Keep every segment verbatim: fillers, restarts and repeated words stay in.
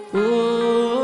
Oh,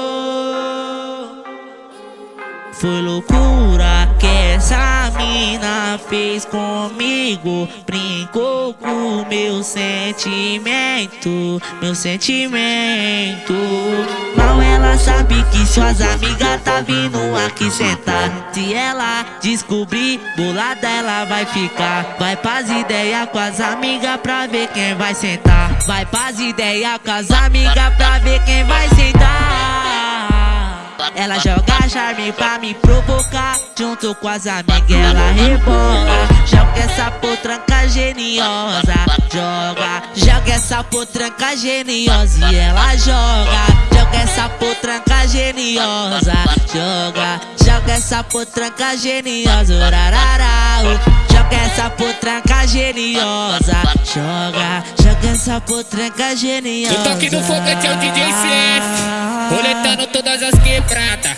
foi loucura que essa mina fez comigo. Brincou com meu sentimento, meu sentimento. Mal ela sabe que suas amigas tá vindo aqui sentar. Se ela descobrir, bolada ela vai ficar. Vai pras ideias com as amigas pra ver quem vai sentar. Vai pras ideias com as amigas pra ver quem vai sentar. Ela joga charme pra me provocar. Junto com as amigas ela rebola. Joga essa potranca geniosa. Joga, joga essa potranca geniosa. E ela joga, joga essa potranca geniosa. Joga, joga essa potranca geniosa. Rararau. Joga essa potranca geniosa. Joga, joga essa potranca geniosa. O toque do foguete é o D J C F, roletando todas as quebradas.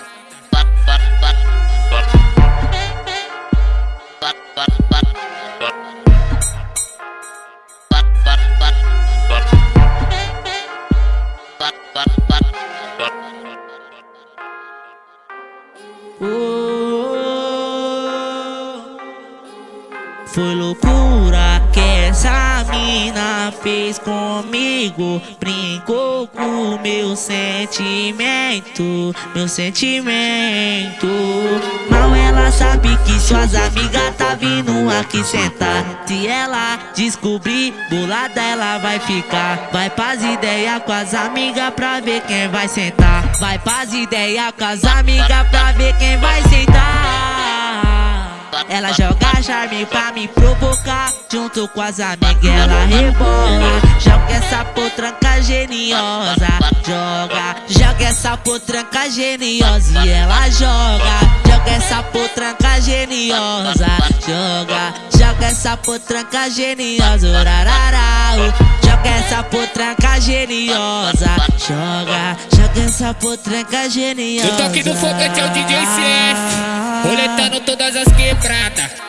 Oh, foi loucura que essa mina fez comigo. Brincou com meu sentimento, meu sentimento. Mal ela sabe que suas amigas tá vindo aqui sentar. Se ela descobrir, bolada ela vai ficar. Vai pras ideias com as amigas pra ver quem vai sentar. Vai pras ideias com as amigas pra ver quem vai sentar. Ela joga charme pra me provocar. Junto com as amigas ela rebola. Joga essa potranca geniosa. Joga, joga essa potranca geniosa. E ela joga, joga essa potranca geniosa. Joga, joga essa potranca geniosa. Rararau. Joga essa potranca geniosa. Joga, joga essa potranca geniosa. O toque do foguete é o D J C F, roletando todas as quebradas.